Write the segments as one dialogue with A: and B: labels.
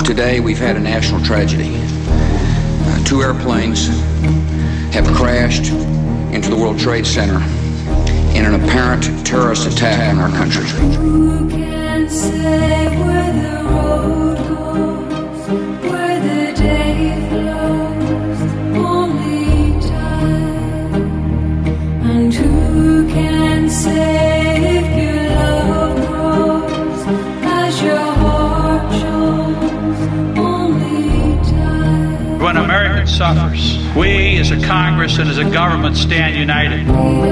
A: Today we've had a national tragedy. Two airplanes have crashed into the World Trade Center in an apparent terrorist attack on our country.
B: Who can say where the road goes, where the day flows, only time? And who can say if your love grows as your heart shows, only time?
C: When America suffers, we as a Congress and as a government stand united.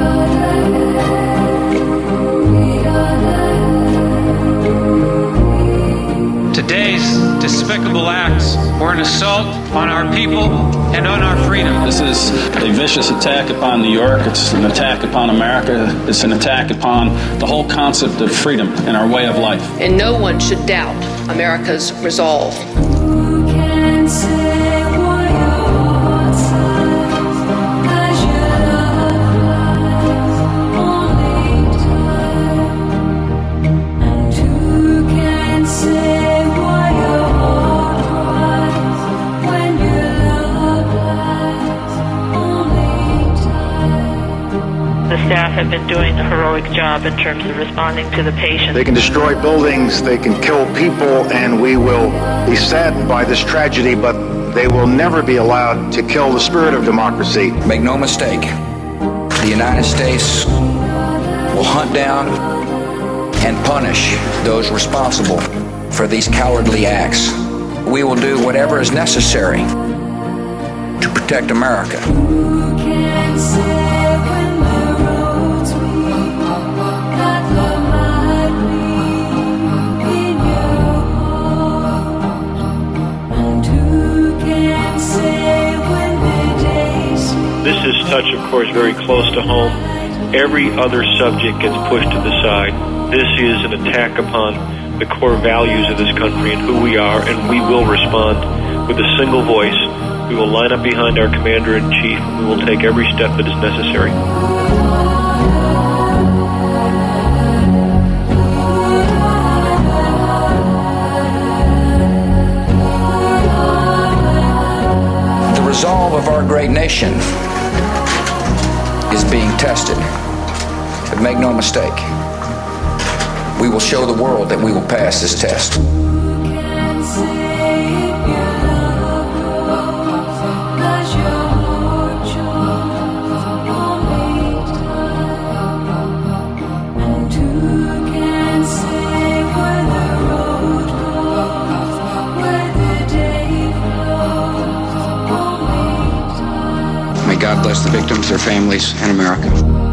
C: Today's despicable acts were an assault on our people and on our freedom.
D: This is a vicious attack upon New York. It's an attack upon America. It's an attack upon the whole concept of freedom and our way of life.
E: And no one should doubt America's resolve.
B: Who can say what your heart says as your love flies, only time? And who can say what your heart cries when your love lies, only time?
F: The staff have been doing a heroic job in terms of responding to the patient.
G: They can destroy buildings, they can kill people, and we will be saddened by this tragedy, but they will never be allowed to kill the spirit of democracy.
A: Make no mistake, the United States will hunt down and punish those responsible for these cowardly acts. We will do whatever is necessary to protect America.
B: Who can say when the roads meet that love might be in your heart? And who can say when the days sleep?
H: This is touch, of course, very close to home. Every other subject gets pushed to the side. This is an attack upon the core values of this country and who we are, and we will respond with a single voice. We will line up behind our commander-in-chief, and we will take every step that is necessary.
A: The resolve of our great nation is being tested. But make no mistake, we will show the world that we will pass this test.
B: Who can say if your love grows as your heart shows, only time? And who can say where the road goes, where the day flows, only time?
A: May God bless the victims, their families, and America.